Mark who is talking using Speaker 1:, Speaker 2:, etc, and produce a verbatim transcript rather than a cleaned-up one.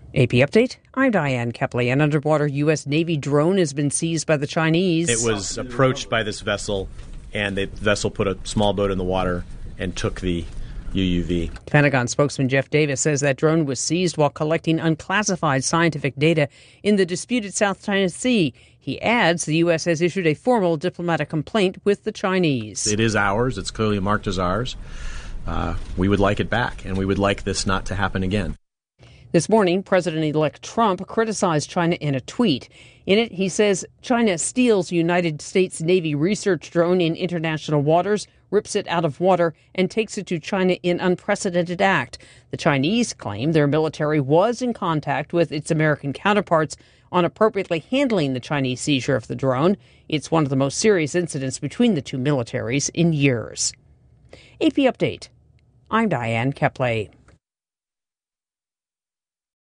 Speaker 1: A P Update, I'm Diane Kepley. An underwater U S Navy drone has been seized by the Chinese.
Speaker 2: It was approached by this vessel, and the vessel put a small boat in the water and took the U U V.
Speaker 1: Pentagon spokesman Jeff Davis says that drone was seized while collecting unclassified scientific data in the disputed South China Sea. He adds the U S has issued a formal diplomatic complaint with the Chinese.
Speaker 2: It is ours. It's clearly marked as ours. Uh, we would like it back, and we would like this not to happen again.
Speaker 1: This morning, President-elect Trump criticized China in a tweet. In it, he says China steals United States Navy research drone in international waters, rips it out of water, and takes it to China in unprecedented act. The Chinese claim their military was in contact with its American counterparts on appropriately handling the Chinese seizure of the drone. It's one of the most serious incidents between the two militaries in years. A P Update. I'm Diane Kepley.